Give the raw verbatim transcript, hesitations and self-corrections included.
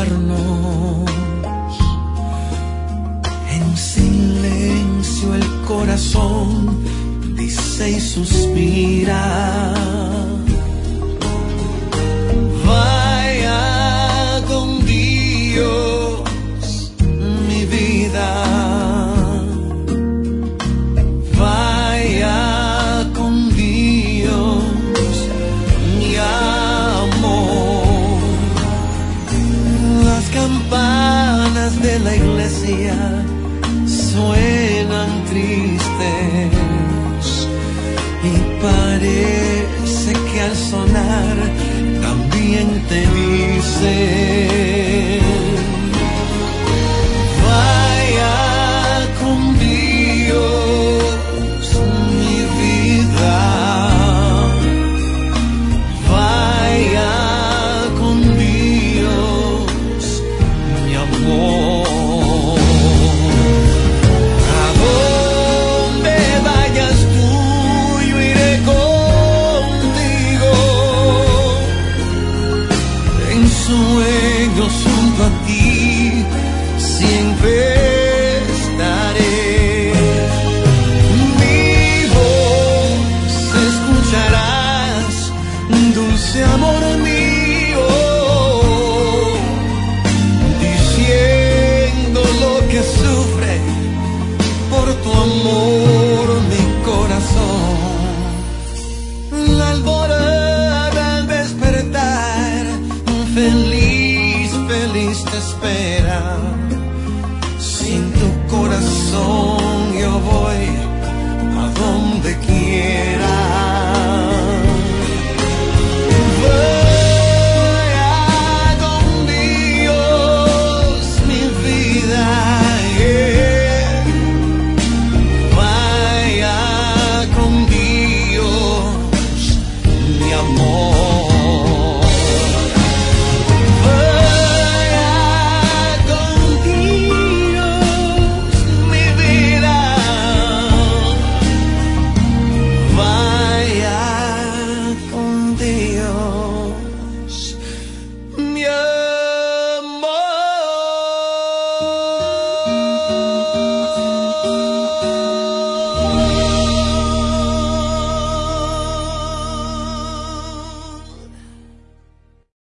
mirarnos. En silencio el corazón dice y suspira. Vaya con Dios, mi vida. Vaya con Dios, mi amor. Las campanas de la iglesia suenan tristes y parece que al sonar también te dice: